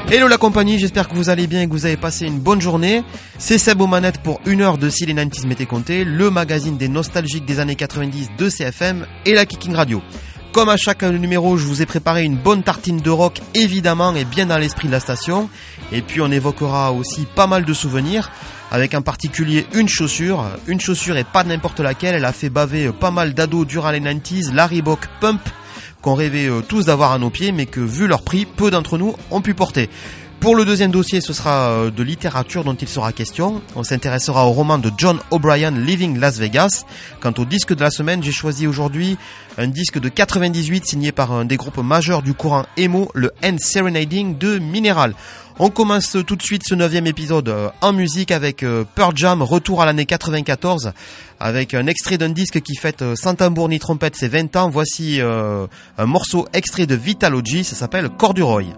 Hello la compagnie, j'espère que vous allez bien et que vous avez passé une bonne journée. C'est Seb aux manettes pour une heure de Si les 90s m'étaient comptés, le magazine des nostalgiques des années 90 de CFM et la Kicking Radio. Comme à chaque numéro, je vous ai préparé une bonne tartine de rock, évidemment, et bien dans l'esprit de la station. Et puis on évoquera aussi pas mal de souvenirs, avec en particulier une chaussure et pas n'importe laquelle. Elle a fait baver pas mal d'ados durant les 90s, la Reebok Pump, qu'on rêvait tous d'avoir à nos pieds, mais que vu leur prix, peu d'entre nous ont pu porter. Pour le deuxième dossier, ce sera de littérature dont il sera question. On s'intéressera au roman de John O'Brien, Leaving Las Vegas. Quant au disque de la semaine, j'ai choisi aujourd'hui un disque de 98 signé par un des groupes majeurs du courant emo, le End Serenading de Mineral. On commence tout de suite ce 9e épisode en musique avec Pearl Jam, retour à l'année 94, avec un extrait d'un disque qui fête sans tambour ni trompette ses 20 ans. Voici un morceau extrait de Vitalogy, ça s'appelle Corduroy.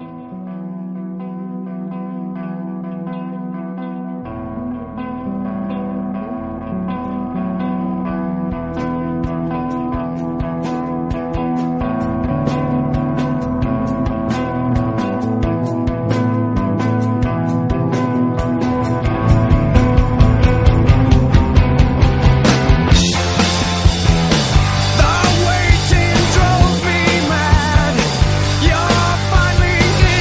The waiting drove me mad. You're finally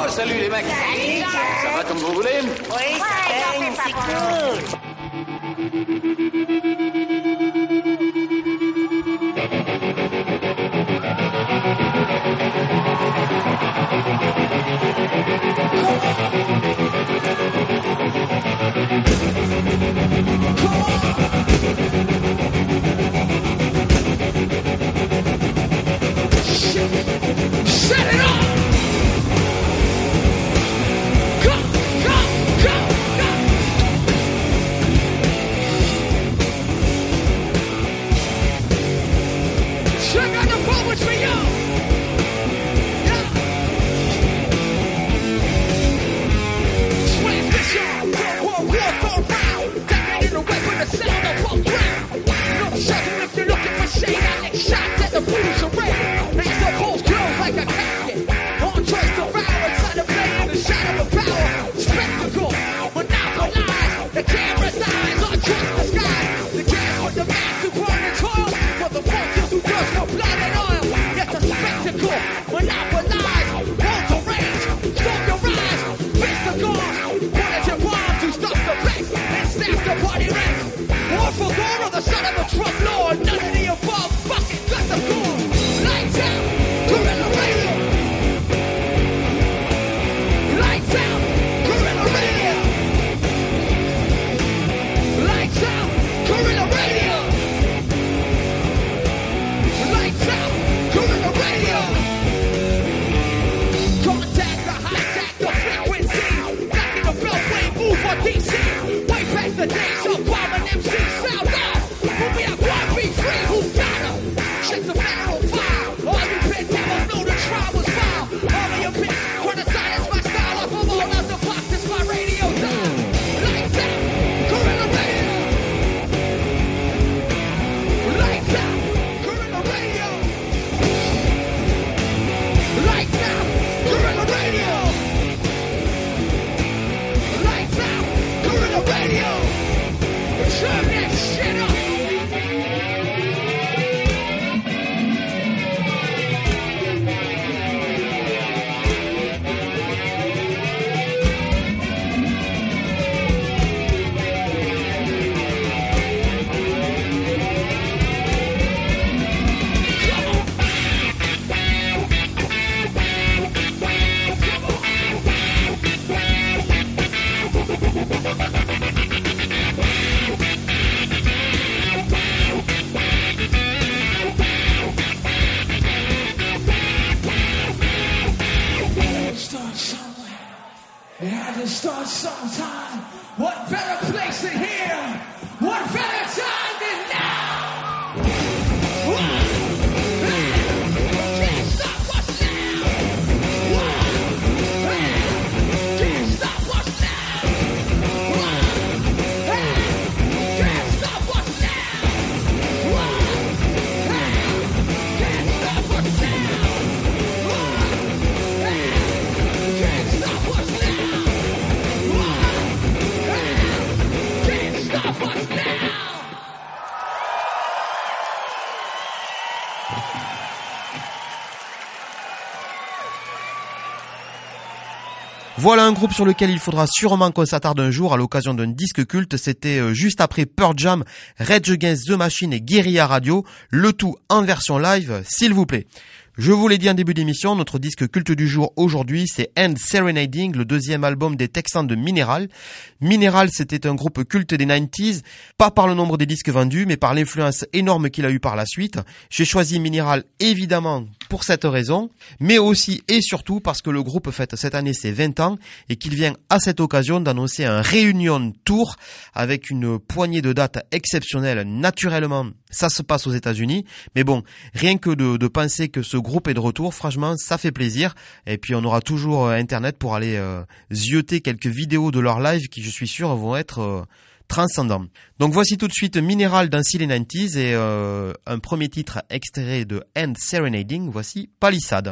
salut les mecs. Salut, Ça va comme vous voulez? Oui, ça baigne, c'est cool. Set it up! Go, go, go, go! Check out the poets for you! Yeah! Transmission, war, go round. Taking it away with the sound of punk ground. No sudden if you're looking for shade, I next shot at the booze array. Makes the holes close like a casket. On choice to vow inside a plane in the shadow of power. Spectacle, monopolize. The camera's eyes on trust the sky. The gas with the mass who burn and toil. For the vultures who thirst for blood and oil. Yet the spectacle, monopolize. Walls of rage, storm your rise. Face the guards, one at your bombs who stuff the place and snaps the party ranks. War for war of the son of a Trump lord. None of the above, fucking got the core. Lights out, guerrilla radio. Lights out, guerrilla radio. Lights out, guerrilla radio. Lights out, guerrilla radio. Contact the hijack the frequency. Back in the beltway, move for DC. Way past the days of bomb and MC sound off. When we are one, be free, who got 'em? Check the federal file. All you pit devils know the trial was foul. All of your pits, criticize my style. Off of all of the box, it's my radio dial. Lights out, guerrilla radio. Lights out, guerrilla radio. Lights out, guerrilla radio. Lights out, guerrilla radio. Turn that shit up. Start somewhere. It had to start sometime. What better place than here? What better time than now? Can't stop us now. Can't stop us now. Can't stop us now. Can't stop us now. Can't stop us now. Can't stop us now. Voilà un groupe sur lequel il faudra sûrement qu'on s'attarde un jour à l'occasion d'un disque culte. C'était juste après Pearl Jam, Rage Against the Machine et Guerilla Radio, le tout en version live, s'il vous plaît. Je vous l'ai dit en début d'émission, notre disque culte du jour aujourd'hui, c'est End Serenading, le deuxième album des Texans de Mineral. Mineral, c'était un groupe culte des 90s, pas par le nombre des disques vendus, mais par l'influence énorme qu'il a eu par la suite. J'ai choisi Mineral, évidemment, pour cette raison, mais aussi et surtout parce que le groupe fête cette année ses 20 ans et qu'il vient à cette occasion d'annoncer un réunion tour avec une poignée de dates exceptionnelles. Naturellement, ça se passe aux États-Unis, mais bon, rien que de penser que ce groupe est de retour, franchement, ça fait plaisir. Et puis on aura toujours Internet pour aller zioter quelques vidéos de leur live qui, je suis sûr, vont être transcendants. Donc voici tout de suite Mineral dans Silly 90s et un premier titre extrait de End Serenading, voici Palisade.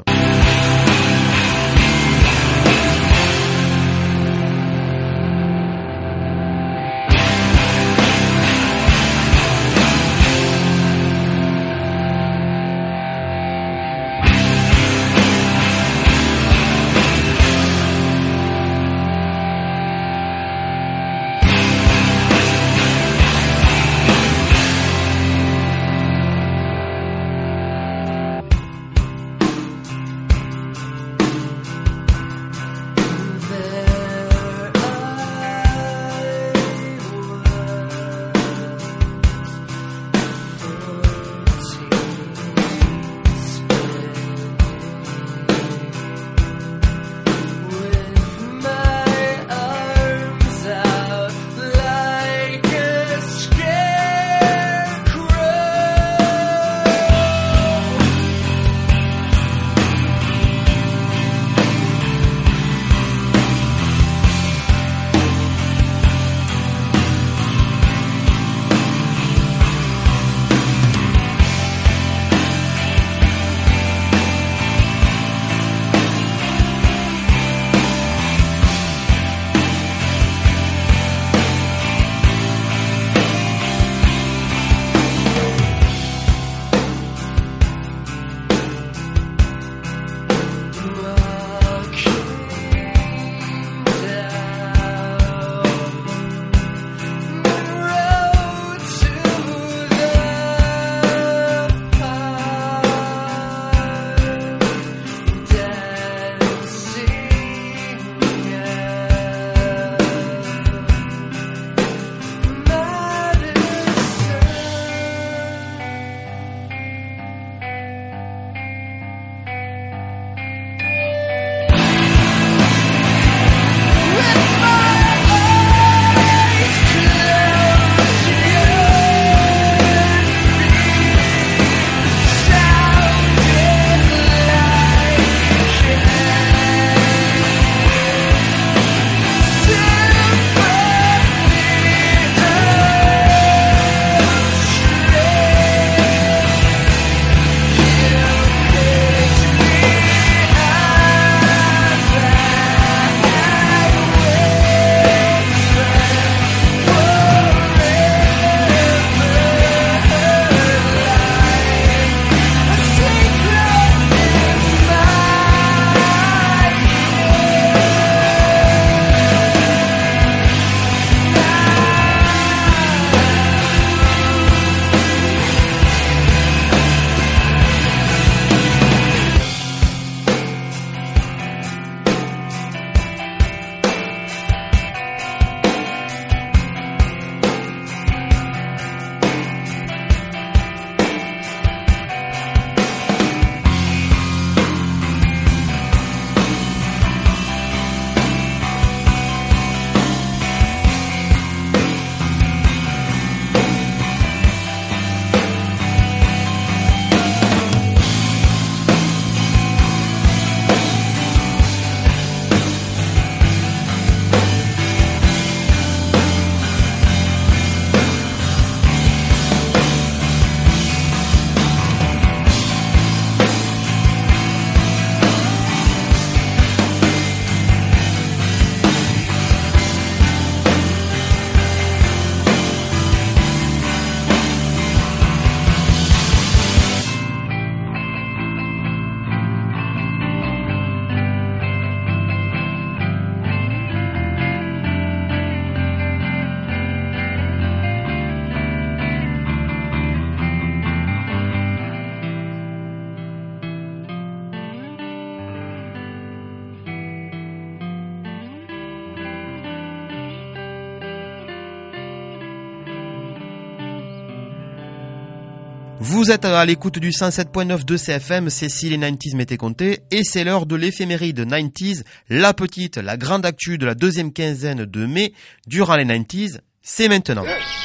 Vous êtes à l'écoute du 107.9 de CFM, c'est si les 90s m'étaient comptés, et c'est l'heure de l'éphéméride 90s, la petite, la grande actu de la deuxième quinzaine de mai, durant les 90s, c'est maintenant.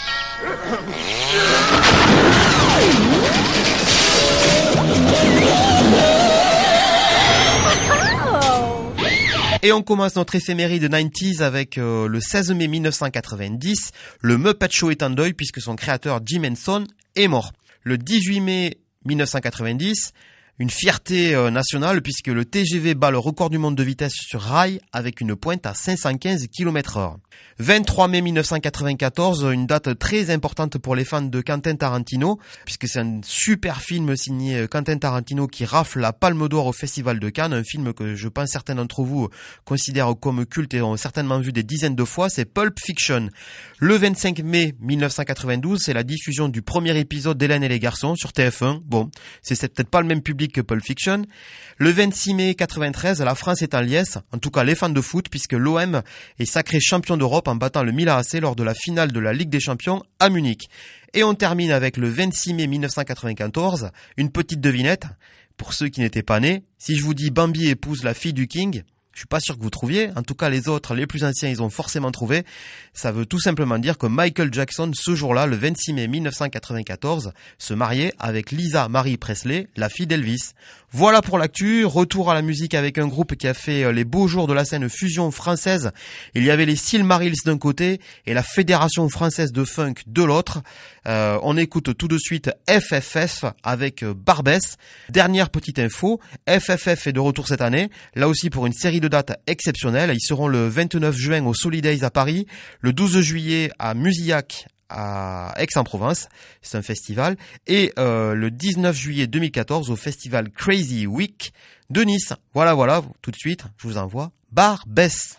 Et on commence notre éphéméride 90s avec le 16 mai 1990, le Muppet Show est en deuil puisque son créateur Jim Henson est mort. Le 18 mai 1990, une fierté nationale puisque le TGV bat le record du monde de vitesse sur rail avec une pointe à 515 km/h. 23 mai 1994, une date très importante pour les fans de Quentin Tarantino puisque c'est un super film signé Quentin Tarantino qui rafle la Palme d'Or au Festival de Cannes, un film que je pense certains d'entre vous considèrent comme culte et ont certainement vu des dizaines de fois, c'est Pulp Fiction. Le 25 mai 1992, c'est la diffusion du premier épisode d'Hélène et les garçons sur TF1. Bon, c'est peut-être pas le même public que Pulp Fiction. Le 26 mai 93, la France est en liesse, en tout cas les fans de foot, puisque l'OM est sacré champion d'Europe en battant le Milan AC lors de la finale de la Ligue des Champions à Munich. Et on termine avec le 26 mai 1994, une petite devinette. Pour ceux qui n'étaient pas nés, si je vous dis Bambi épouse la fille du King, je suis pas sûr que vous trouviez. En tout cas, les autres, les plus anciens, ils ont forcément trouvé. Ça veut tout simplement dire que Michael Jackson, ce jour-là, le 26 mai 1994, se mariait avec Lisa Marie Presley, la fille d'Elvis. Voilà pour l'actu. Retour à la musique avec un groupe qui a fait les beaux jours de la scène fusion française. Il y avait les Silmarils d'un côté et la Fédération française de funk de l'autre. On écoute tout de suite FFF avec Barbès. Dernière petite info, FFF est de retour cette année, là aussi pour une série de dates exceptionnelles. Ils seront le 29 juin au Solidays à Paris, le 12 juillet à Musillac à Aix-en-Provence, c'est un festival, et le 19 juillet 2014 au festival Crazy Week de Nice. Voilà, tout de suite, je vous envoie Barbès.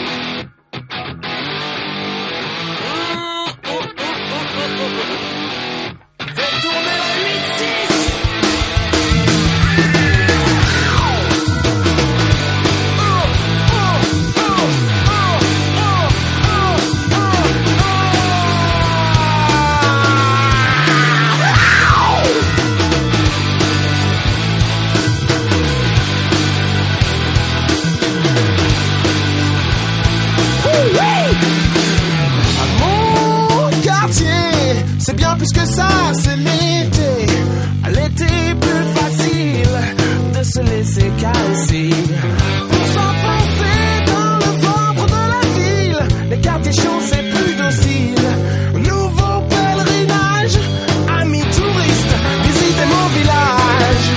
C'est bien plus que ça, c'est l'été. À l'été, plus facile de se laisser caresser. Pour s'enfoncer dans le ventre de la ville. Les quartiers chauds, c'est plus docile. Nouveau pèlerinage, amis touristes, visitez mon village.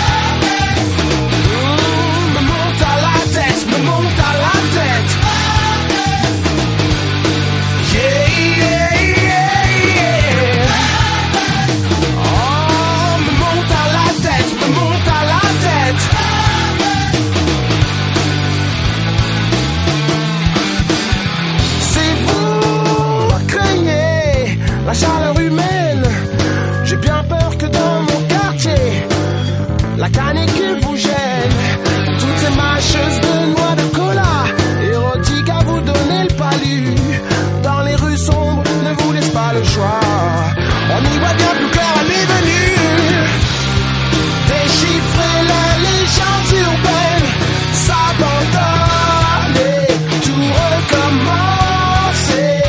Me monte à la tête, me monte à la tête. La chaleur humaine, j'ai bien peur que dans mon quartier, la canicule vous gêne. Toutes ces mâcheuses de noix de cola, érotiques à vous donner le palu. Dans les rues sombres, ne vous laisse pas le choix. On y voit bien plus clair à l'île venue. Déchiffrer la légende urbaine, s'abandonne et tout recommencer.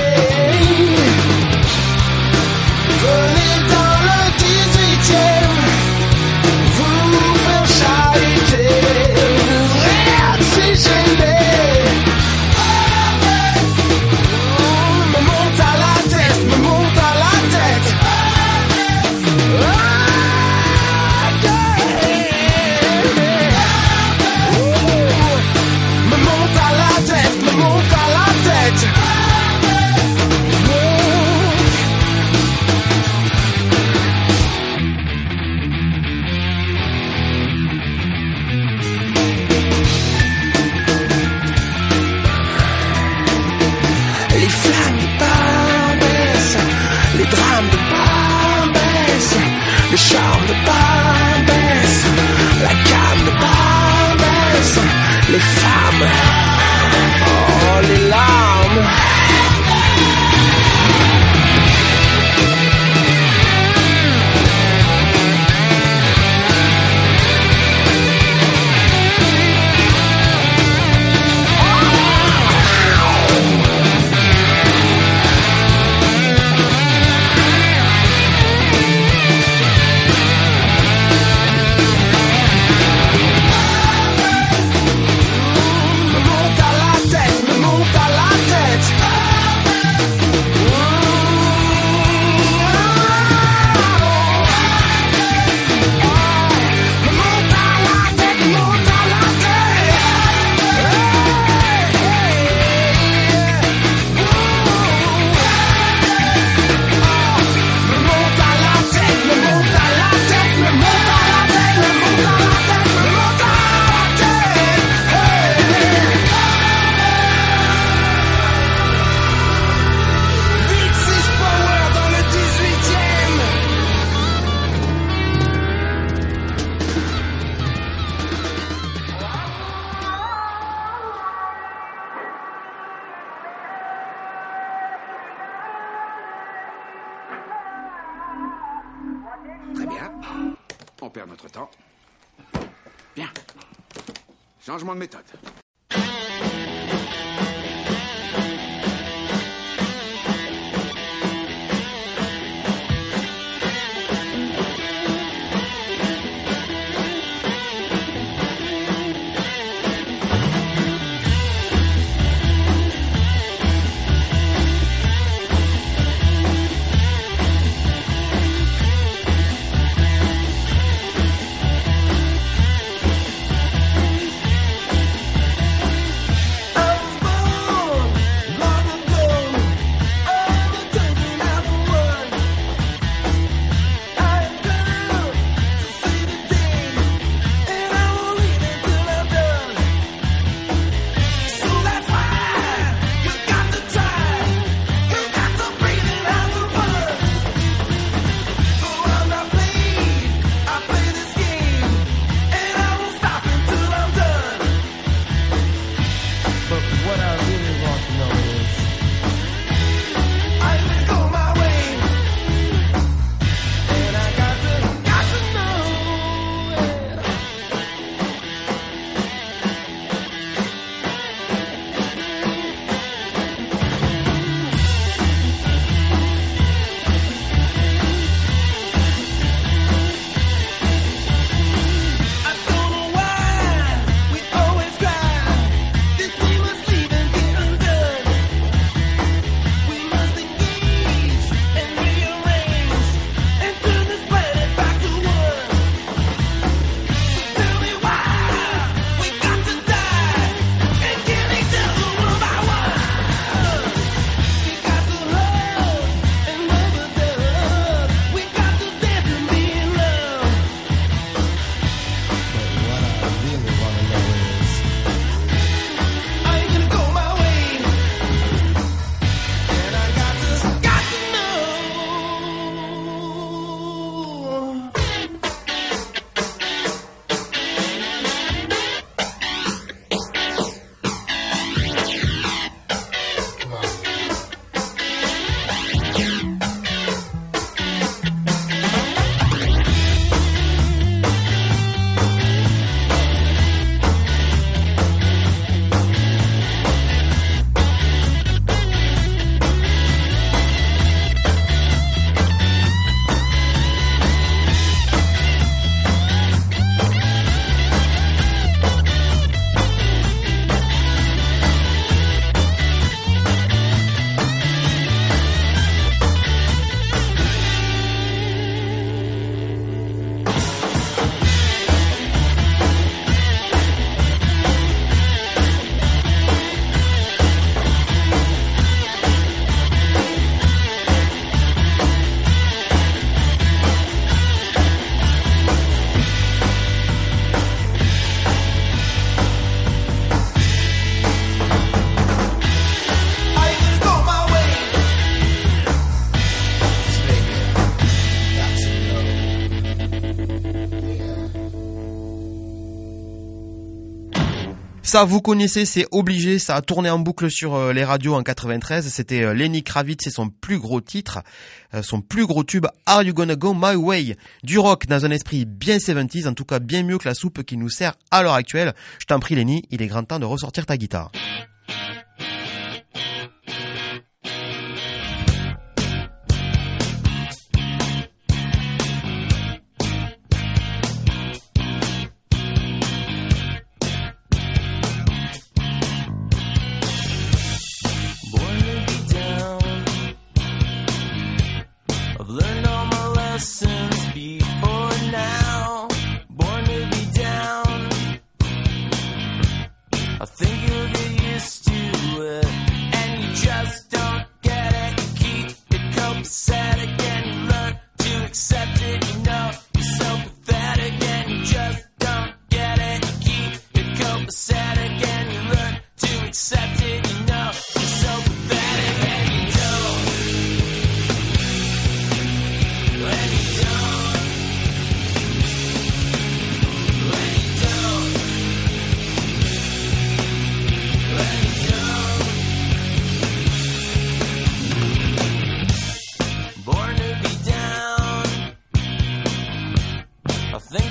Venez dans le 18e, vous faire charité, vous réoxygéner. Me monte à la tête, me monte à la tête. Me monte à la tête, me monte à la tête. Les flammes de Barbès, les drames de Barbès, le charme de Barbès, la gamme de Barbès, les femmes, oh les larmes. On perd notre temps. Bien. Changement de méthode. Ça, vous connaissez, c'est obligé, ça a tourné en boucle sur les radios en 93. C'était Lenny Kravitz et son plus gros titre, son plus gros tube, Are You Gonna Go My Way? Du rock dans un esprit bien 70s, en tout cas bien mieux que la soupe qui nous sert à l'heure actuelle. Je t'en prie Lenny, il est grand temps de ressortir ta guitare. I think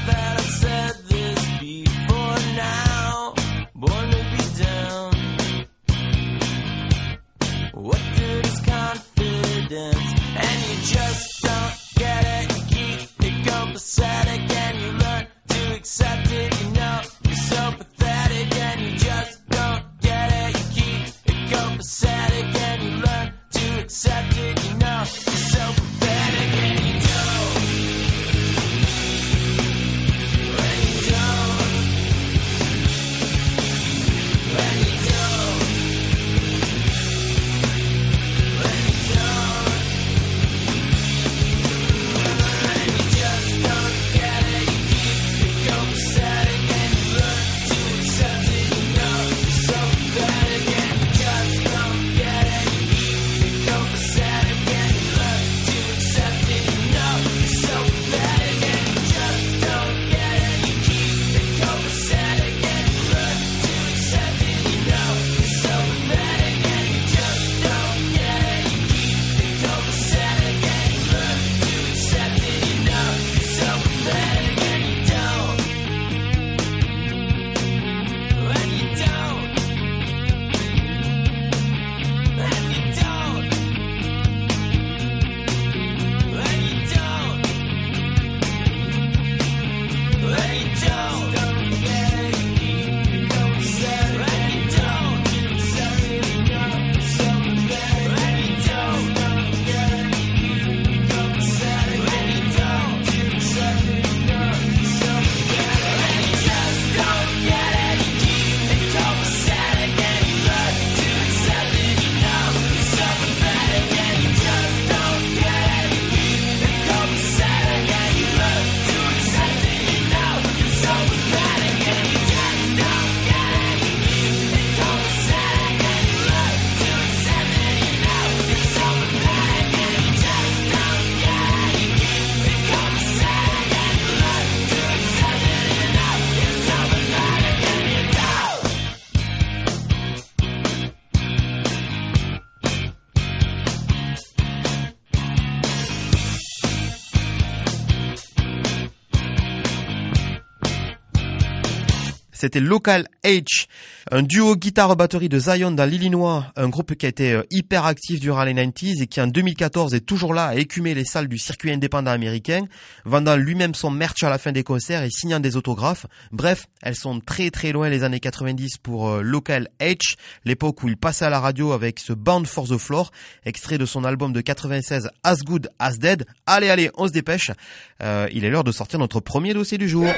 c'était Local H, un duo guitare-batterie de Zion dans l'Illinois, un groupe qui a été hyper actif durant les 90s et qui en 2014 est toujours là à écumer les salles du circuit indépendant américain, vendant lui-même son merch à la fin des concerts et signant des autographes. Bref, elles sont très très loin les années 90 pour Local H, l'époque où il passait à la radio avec ce Bound for the Floor, extrait de son album de 96 As Good As Dead. Allez, on se dépêche, il est l'heure de sortir notre premier dossier du jour.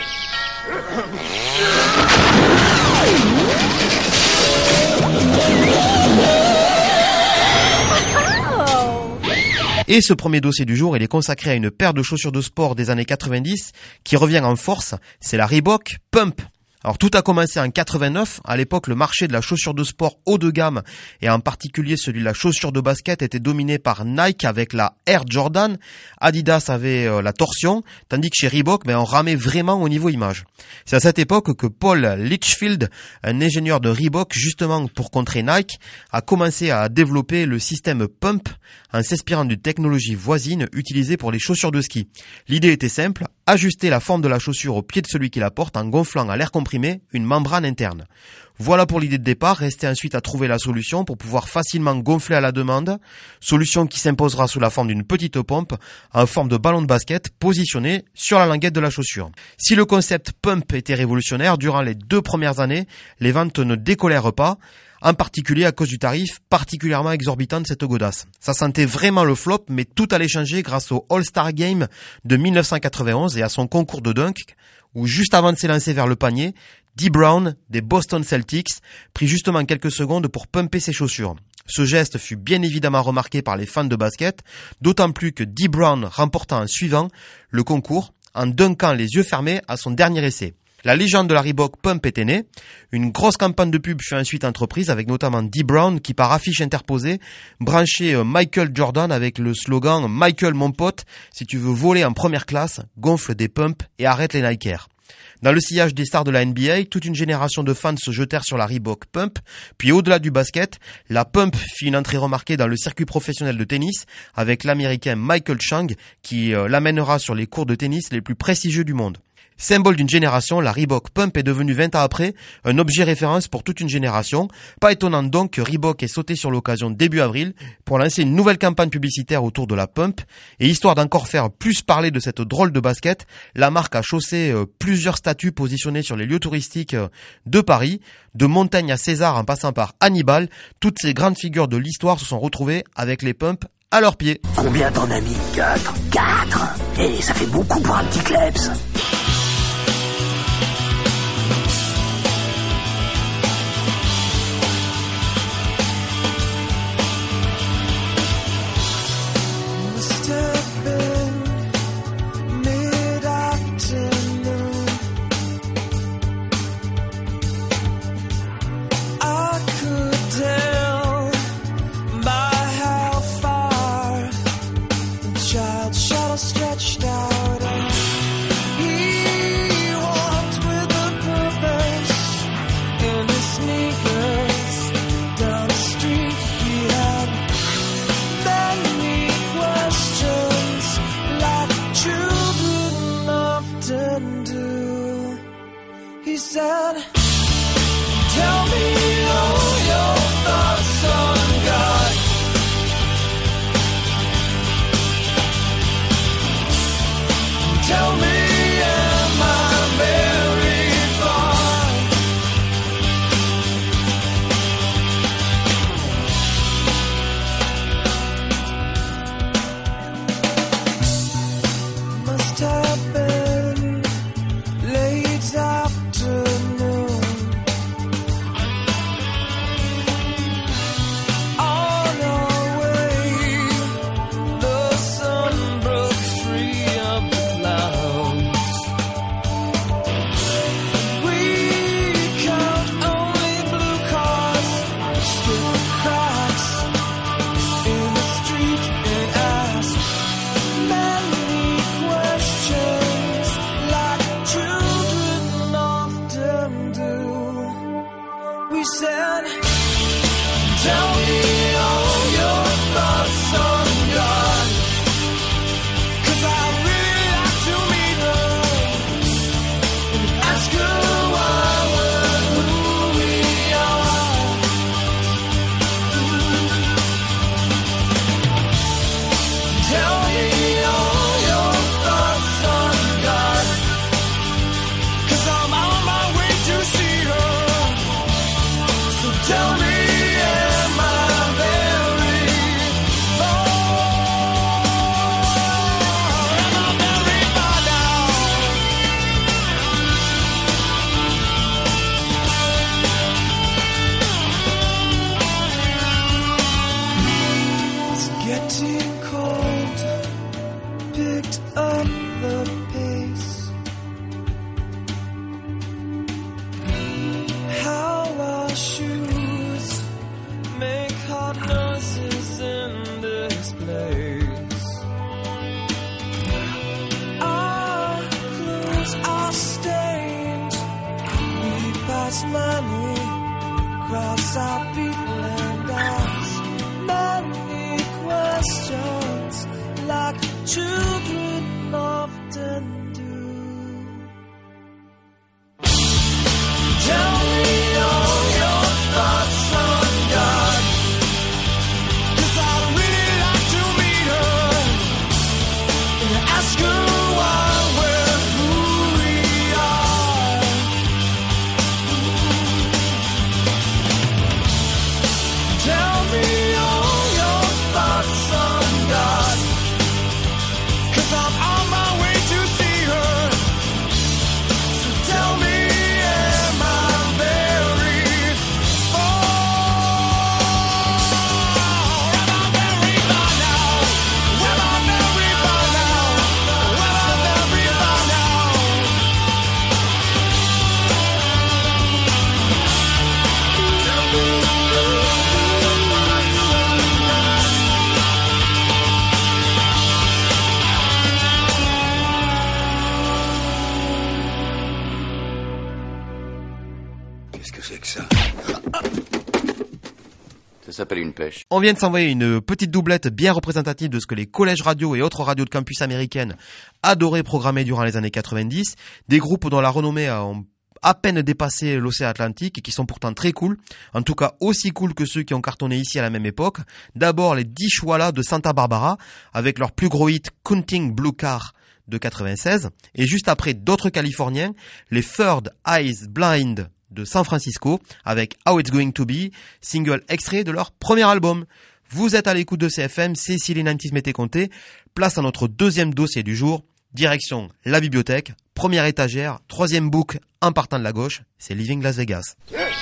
Et ce premier dossier du jour, il est consacré à une paire de chaussures de sport des années 90 qui revient en force, c'est la Reebok Pump. Alors tout a commencé en 89, à l'époque le marché de la chaussure de sport haut de gamme et en particulier celui de la chaussure de basket était dominé par Nike avec la Air Jordan, Adidas avait la torsion, tandis que chez Reebok on ramait vraiment au niveau image. C'est à cette époque que Paul Litchfield, un ingénieur de Reebok justement pour contrer Nike, a commencé à développer le système Pump en s'inspirant d'une technologie voisine utilisée pour les chaussures de ski. L'idée était simple, ajuster la forme de la chaussure au pied de celui qui la porte en gonflant à l'air comprimé une membrane interne. Voilà pour l'idée de départ, restez ensuite à trouver la solution pour pouvoir facilement gonfler à la demande, solution qui s'imposera sous la forme d'une petite pompe en forme de ballon de basket positionné sur la languette de la chaussure. Si le concept Pump était révolutionnaire, durant les 2 premières années, les ventes ne décollèrent pas, en particulier à cause du tarif particulièrement exorbitant de cette godasse. Ça sentait vraiment le flop, mais tout allait changer grâce au All-Star Game de 1991 et à son concours de dunk, où juste avant de s'élancer vers le panier, Dee Brown, des Boston Celtics, prit justement quelques secondes pour pumper ses chaussures. Ce geste fut bien évidemment remarqué par les fans de basket, d'autant plus que Dee Brown remporta en suivant le concours, en dunkant les yeux fermés à son dernier essai. La légende de la Reebok Pump était née. Une grosse campagne de pub fut ensuite entreprise avec notamment Dee Brown qui par affiche interposée branchait Michael Jordan avec le slogan « Michael mon pote, si tu veux voler en première classe, gonfle des pumps et arrête les Nike Air ». Dans le sillage des stars de la NBA, toute une génération de fans se jetèrent sur la Reebok Pump, puis au-delà du basket, la Pump fit une entrée remarquée dans le circuit professionnel de tennis avec l'américain Michael Chang qui l'amènera sur les cours de tennis les plus prestigieux du monde. Symbole d'une génération, la Reebok Pump est devenue 20 ans après un objet référence pour toute une génération. Pas étonnant donc que Reebok ait sauté sur l'occasion début avril pour lancer une nouvelle campagne publicitaire autour de la Pump. Et histoire d'encore faire plus parler de cette drôle de basket, la marque a chaussé plusieurs statues positionnées sur les lieux touristiques de Paris. De Montaigne à César en passant par Hannibal, toutes ces grandes figures de l'histoire se sont retrouvées avec les pumps à leurs pieds. Combien t'en as mis? 4. 4 Et ça fait beaucoup pour un petit kleps. Stretched out, he walked with a purpose in his sneakers. Down the street, he had many questions, like children often do. He said, "Tell me all your thoughts on God." Tell me, am I very far? Must have been late afternoon. On our way, the sun broke free of the clouds. We count only blue cars, skip cracks in the street and ask many questions, like children often do. We said, "Tell me all your thoughts on God, 'cause I really like to meet her and ask her why we're cross our people and ask many questions like children often do. Tell me all your thoughts on God, 'cause I'd really like to meet her and ask her why we're who we are. Tell me all your thoughts on God, 'cause I'm on my way to see her. So tell me, am I very far? Am I very far now? Am I very far now? Am I very far now? Tell me Qu'est-ce que c'est que ça? Ça s'appelle une pêche. On vient de s'envoyer une petite doublette bien représentative de ce que les collèges radio et autres radios de campus américaines adoraient programmer durant les années 90. Des groupes dont la renommée a à peine dépassé l'océan Atlantique et qui sont pourtant très cool. En tout cas aussi cool que ceux qui ont cartonné ici à la même époque. D'abord les Dishwalla de Santa Barbara avec leur plus gros hit Counting Blue Car de 96. Et juste après d'autres Californiens, les Third Eyes Blind de San Francisco avec How It's Going to Be, single extrait de leur premier album. Vous êtes à l'écoute de CFM, c'est si les 90s m'étaient comptés. Place à notre deuxième dossier du jour. Direction la bibliothèque, première étagère, troisième book en partant de la gauche, c'est Living Las Vegas.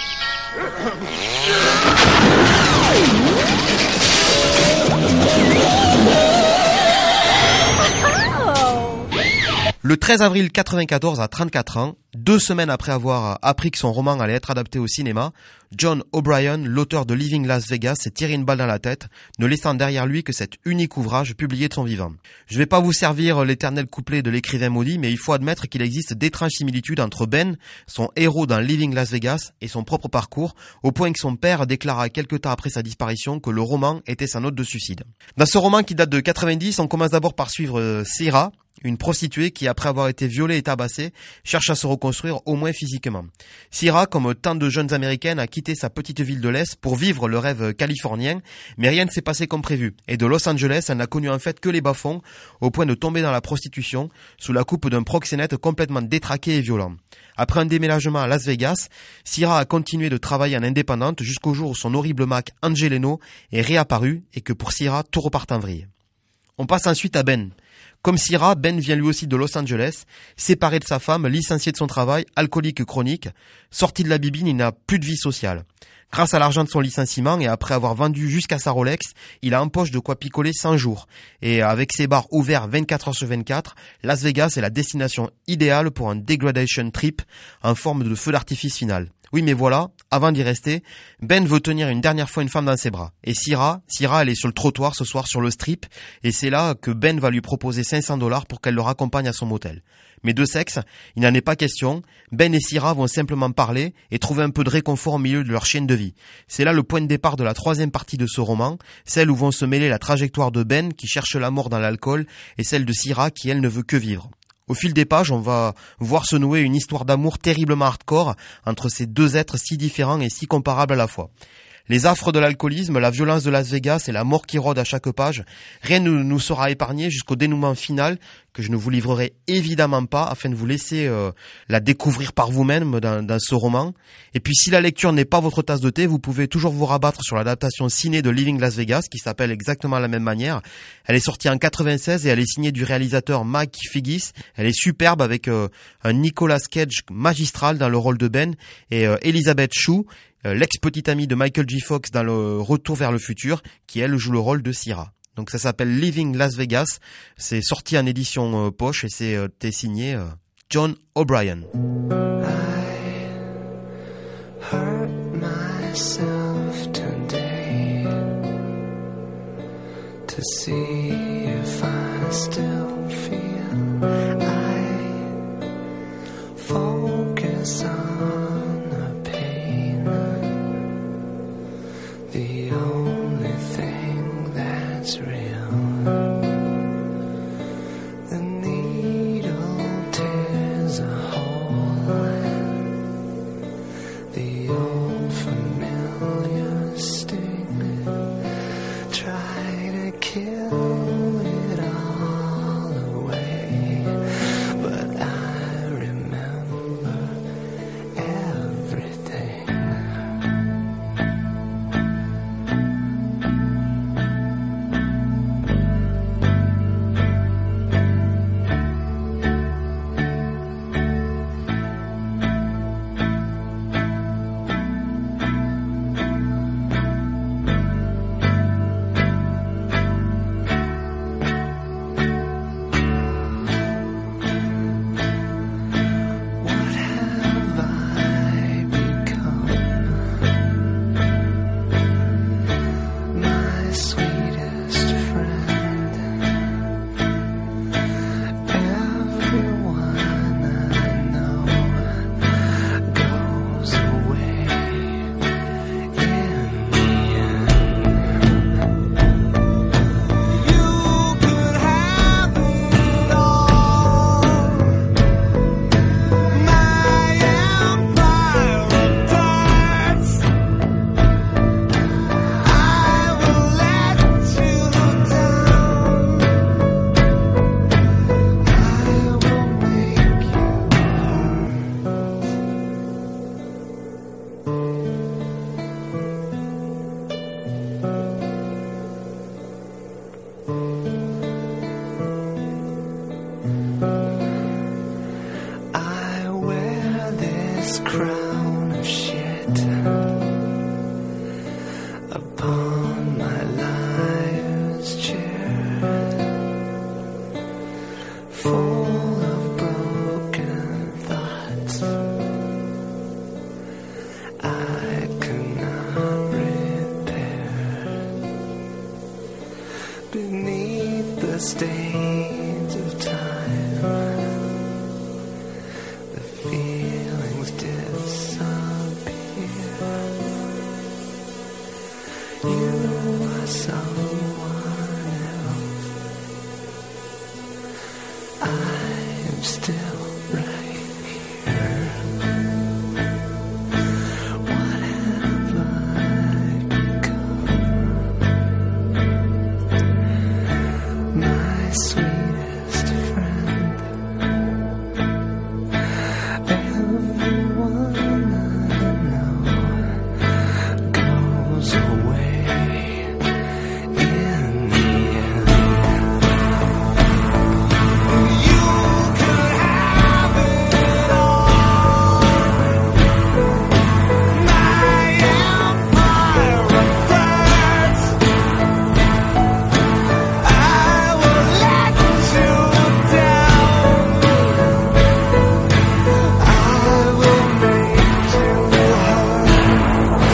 Le 13 avril 94, à 34 ans, 2 semaines après avoir appris que son roman allait être adapté au cinéma, John O'Brien, l'auteur de Living Las Vegas, s'est tiré une balle dans la tête, ne laissant derrière lui que cet unique ouvrage publié de son vivant. Je vais pas vous servir l'éternel couplet de l'écrivain maudit, mais il faut admettre qu'il existe d'étranges similitudes entre Ben, son héros dans Living Las Vegas, et son propre parcours, au point que son père déclara quelque temps après sa disparition que le roman était sa note de suicide. Dans ce roman qui date de 90, on commence d'abord par suivre Syrah, une prostituée qui, après avoir été violée et tabassée, cherche à se reconstruire au moins physiquement. Syrah, comme tant de jeunes américaines, a quitté sa petite ville de l'Est pour vivre le rêve californien, mais rien ne s'est passé comme prévu. Et de Los Angeles, elle n'a connu en fait que les bas-fonds, au point de tomber dans la prostitution, sous la coupe d'un proxénète complètement détraqué et violent. Après un déménagement à Las Vegas, Syrah a continué de travailler en indépendante jusqu'au jour où son horrible Mac Angeleno est réapparu et que pour Syrah, tout repart en vrille. On passe ensuite à Ben. Comme Syrah, Ben vient lui aussi de Los Angeles, séparé de sa femme, licencié de son travail, alcoolique chronique, sorti de la bibine, il n'a plus de vie sociale. Grâce à l'argent de son licenciement et après avoir vendu jusqu'à sa Rolex, il a en poche de quoi picoler 100 jours. Et avec ses bars ouverts 24 heures sur 24, Las Vegas est la destination idéale pour un degradation trip en forme de feu d'artifice final. Oui, mais voilà, avant d'y rester, Ben veut tenir une dernière fois une femme dans ses bras. Et Syrah, elle est sur le trottoir ce soir sur le strip, et c'est là que Ben va lui proposer $500 pour qu'elle le raccompagne à son motel. Mais de sexe, il n'en est pas question. Ben et Syrah vont simplement parler et trouver un peu de réconfort au milieu de leur chaîne de vie. C'est là le point de départ de la troisième partie de ce roman, celle où vont se mêler la trajectoire de Ben qui cherche la mort dans l'alcool et celle de Syrah qui elle ne veut que vivre. Au fil des pages, on va voir se nouer une histoire d'amour terriblement hardcore entre ces deux êtres si différents et si comparables à la fois. Les affres de l'alcoolisme, la violence de Las Vegas et la mort qui rôde à chaque page, rien ne nous sera épargné jusqu'au dénouement final que je ne vous livrerai évidemment pas afin de vous laisser la découvrir par vous-même dans ce roman. Et puis si la lecture n'est pas votre tasse de thé, vous pouvez toujours vous rabattre sur l'adaptation ciné de Living Las Vegas qui s'appelle exactement de la même manière. Elle est sortie en 96 et elle est signée du réalisateur Mike Figgis. Elle est superbe avec un Nicolas Cage magistral dans le rôle de Ben et Elizabeth Shue, l'ex-petite amie de Michael J. Fox dans le Retour vers le futur, qui elle joue le rôle de Syrah. Donc ça s'appelle Living Las Vegas, c'est sorti en édition poche et c'est signé John O'Brien. I hurt myself today to see if I still feel. I focus on the pain stains of time. The feelings disappear. You are someone else. I am still right here. What have I become? My sweetest friend. Everyone I know goes away in the end. You could have it all. My empire of threats. I will let you down. I will make you hurt.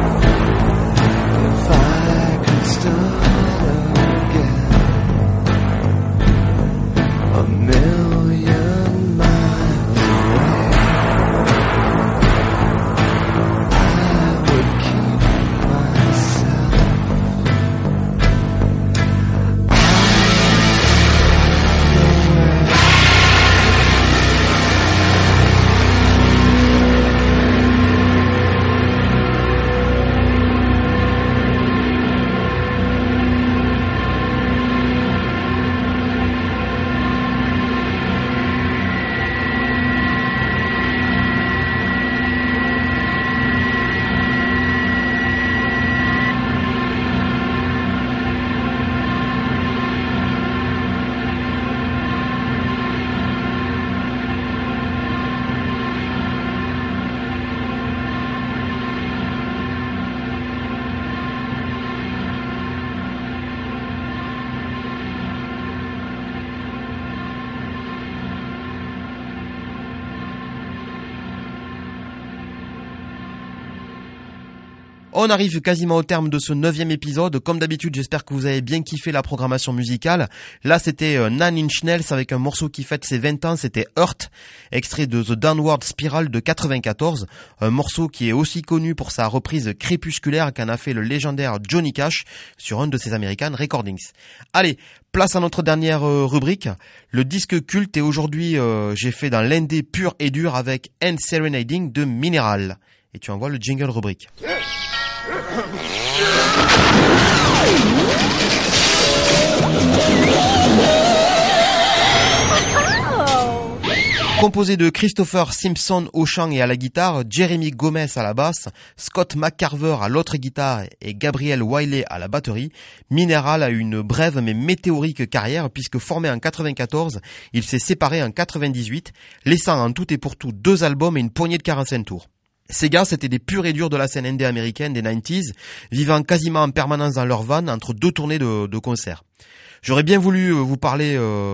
If I could start again, a million miles away, I would keep myself. On arrive quasiment au terme de ce 9e épisode. Comme d'habitude, j'espère que vous avez bien kiffé la programmation musicale. Là, c'était Nine Inch Nails avec un morceau qui fête ses 20 ans, c'était Hurt, extrait de The Downward Spiral de 94. Un morceau qui est aussi connu pour sa reprise crépusculaire qu'en a fait le légendaire Johnny Cash sur un de ses American Recordings. Allez, place à notre dernière rubrique, le disque culte. Et aujourd'hui, j'ai fait dans l'indé pur et dur avec End Serenading de Mineral. Et tu envoies le jingle rubrique. Composé de Christopher Simpson au chant et à la guitare, Jeremy Gomez à la basse, Scott McCarver à l'autre guitare et Gabriel Wiley à la batterie, Mineral a une brève mais météorique carrière puisque formé en 94, il s'est séparé en 98, laissant en tout et pour tout 2 albums et une poignée de 45 tours. Ces gars, c'était des purs et durs de la scène indé américaine des 90s, vivant quasiment en permanence dans leur van entre 2 tournées de concerts. J'aurais bien voulu vous parler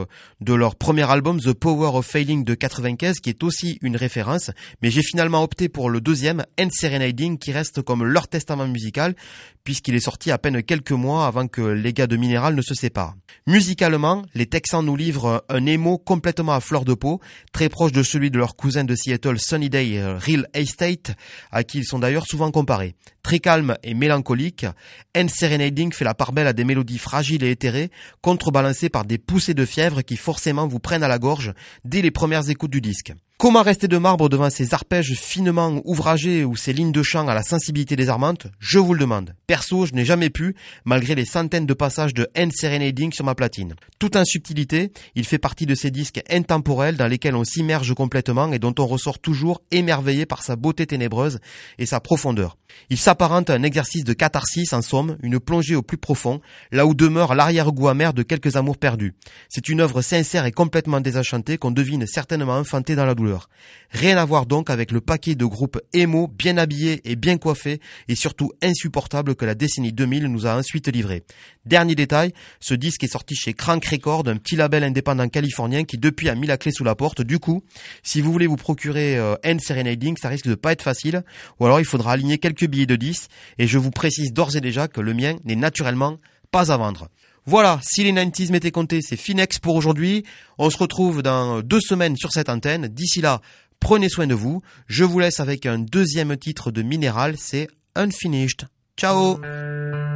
de leur premier album The Power of Failing de 95 qui est aussi une référence, mais j'ai finalement opté pour le deuxième, End Serenading, qui reste comme leur testament musical puisqu'il est sorti à peine quelques mois avant que les gars de Mineral ne se séparent. Musicalement, les Texans nous livrent un emo complètement à fleur de peau, très proche de celui de leur cousin de Seattle Sunny Day Real Estate, à qui ils sont d'ailleurs souvent comparés. Très calme et mélancolique, End Serenading fait la part belle à des mélodies fragiles et éthérées, contrebalancées par des poussées de fièvre qui forcément vous prennent à la gorge dès les premières écoutes du disque. Comment rester de marbre devant ces arpèges finement ouvragés ou ces lignes de chant à la sensibilité désarmante? Je vous le demande. Perso, je n'ai jamais pu, malgré les centaines de passages de End Serenading sur ma platine. Tout en subtilité, il fait partie de ces disques intemporels dans lesquels on s'immerge complètement et dont on ressort toujours émerveillé par sa beauté ténébreuse et sa profondeur. Il s'apparente à un exercice de catharsis, en somme, une plongée au plus profond, là où demeure l'arrière-goût amer de quelques amours perdus. C'est une œuvre sincère et complètement désenchantée qu'on devine certainement enfantée dans la douleur. Rien à voir donc avec le paquet de groupes émo, bien habillés et bien coiffés, et surtout insupportables que la décennie 2000 nous a ensuite livrés. Dernier détail, ce disque est sorti chez Crank Records, un petit label indépendant californien qui depuis a mis la clé sous la porte. Du coup, si vous voulez vous procurer End Serenading, ça risque de pas être facile, ou alors il faudra aligner quelques billets de 10, et je vous précise d'ores et déjà que le mien n'est naturellement pas à vendre. Voilà, si les 90s m'étaient comptés, c'est Finex pour aujourd'hui. On se retrouve dans 2 semaines sur cette antenne. D'ici là, prenez soin de vous. Je vous laisse avec un deuxième titre de Minéral, c'est Unfinished. Ciao!